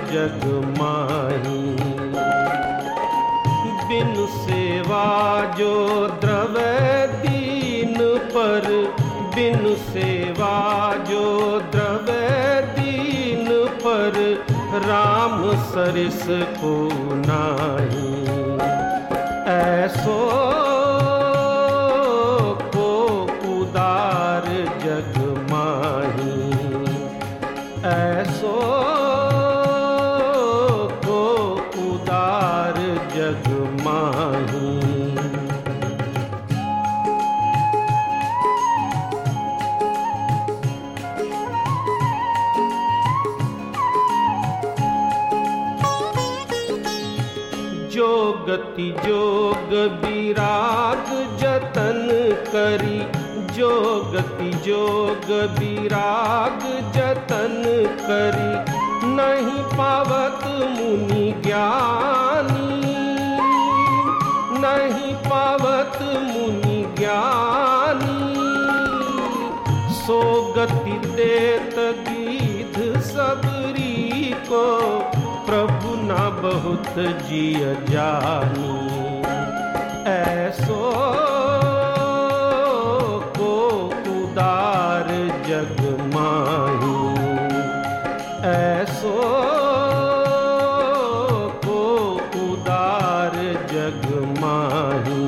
जग माही। बिन सेवा जो द्रवै दीन पर, बिन सेवा जो द्रवै दीन पर, राम सरिस को नाही। ऐसो को उदार जग माही, ऐसो को उदार जग माही। जो गति जोग विराग जतन करी, जो गति जोग विराग जतन करी, नहीं पावत मुनि ज्ञानी, नहीं पावत मुनि ज्ञानी। सो गति देत गीध सबरी को, प्रभु ना बहुत जिय जानी। ऐसो को उदार जग माही, ऐसो को उदार जग माही।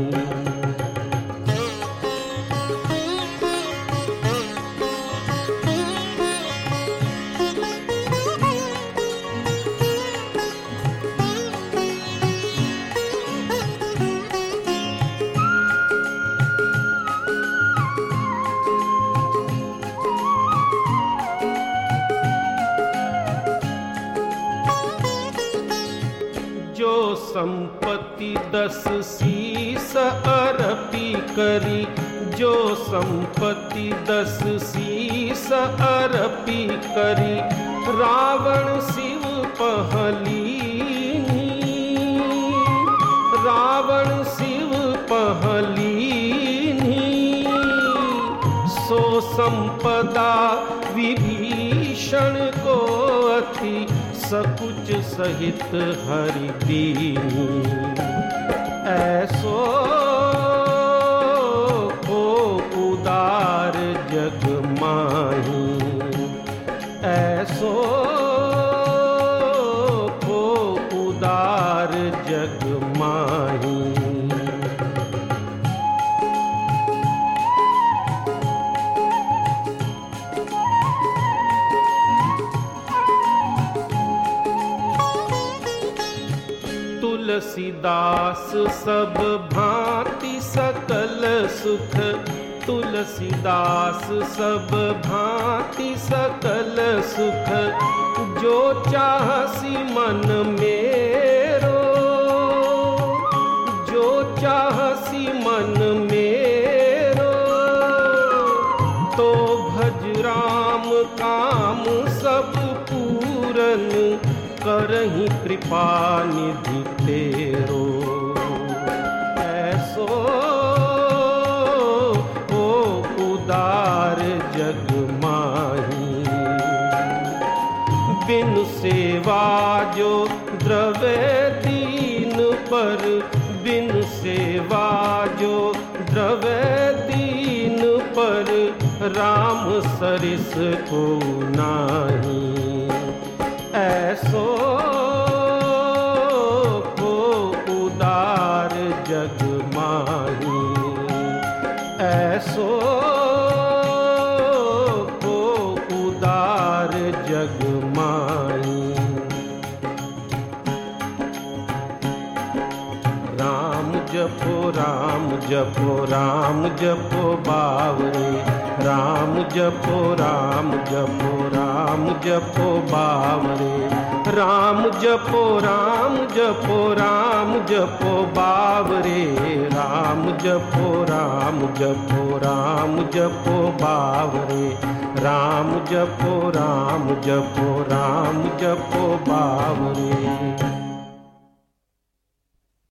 जो संपत्ति 10 शीस अर्पी करी, जो संपत्ति 10 शीस अर्पी करी, रावण शिव पहलीनी, रावण शिव पहलीनी। सो संपदा विभीषण को अति, सकुच सहित हरि दीनी। ऐसो को उदार जग माही, ऐसो को उदार जग माही। तुलसीदास सब भांति सकल सुख, तुलसीदास सब भांति सकल सुख, जो चाहसी मन मेरो, जो चाहसी मन मेरो। तो भज राम काम सब पूरन, करहि कृपा निधि तेरो। ऐसो ओ उदार जग माही, बिन सेवा जो द्रवै दीन पर, बिन सेवा जो द्रवै दीन पर, राम सरिस को नाही। ऐसो को उदार जग माही, ऐसो को उदार जग माही। राम जपो राम जपो राम जपो बावरे, राम जपो राम जपो राम जपो बावरे। राम जपो राम जपो राम जपो बावरे, राम जपो राम जपो राम जपो बावरे। राम जपो राम जपो राम जपो बावरे।